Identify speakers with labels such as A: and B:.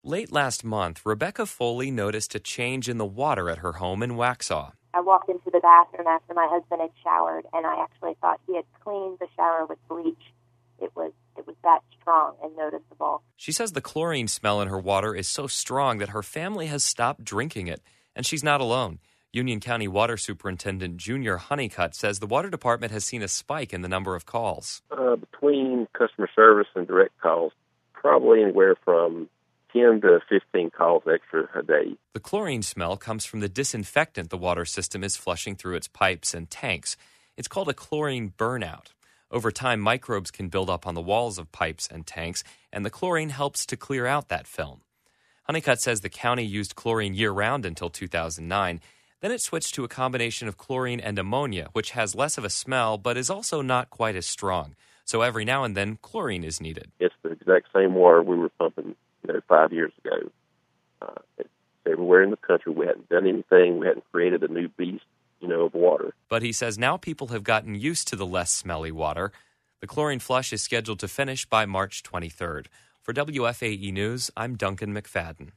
A: Late last month, Rebecca Foley noticed a change in the water at her home in Waxhaw.
B: I walked into the bathroom after my husband had showered, and I actually thought he had cleaned the shower with bleach. It was that strong and noticeable.
A: She says the chlorine smell in her water is so strong that her family has stopped drinking it, and she's not alone. Union County Water Superintendent Junior Honeycutt says the water department has seen a spike in the number of calls.
C: Between customer service and direct calls, probably anywhere from 10 to 15 calls extra a day.
A: The chlorine smell comes from the disinfectant the water system is flushing through its pipes and tanks. It's called a chlorine burnout. Over time, microbes can build up on the walls of pipes and tanks, and the chlorine helps to clear out that film. Honeycutt says the county used chlorine year-round until 2009. Then it switched to a combination of chlorine and ammonia, which has less of a smell but is also not quite as strong. So every now and then, chlorine is needed.
C: It's the exact same water we were pumping 5 years ago. It's everywhere in the country. We hadn't done anything. We hadn't created a new beast, of water.
A: But he says now people have gotten used to the less smelly water. The chlorine flush is scheduled to finish by March 23rd. For WFAE News, I'm Duncan McFadden.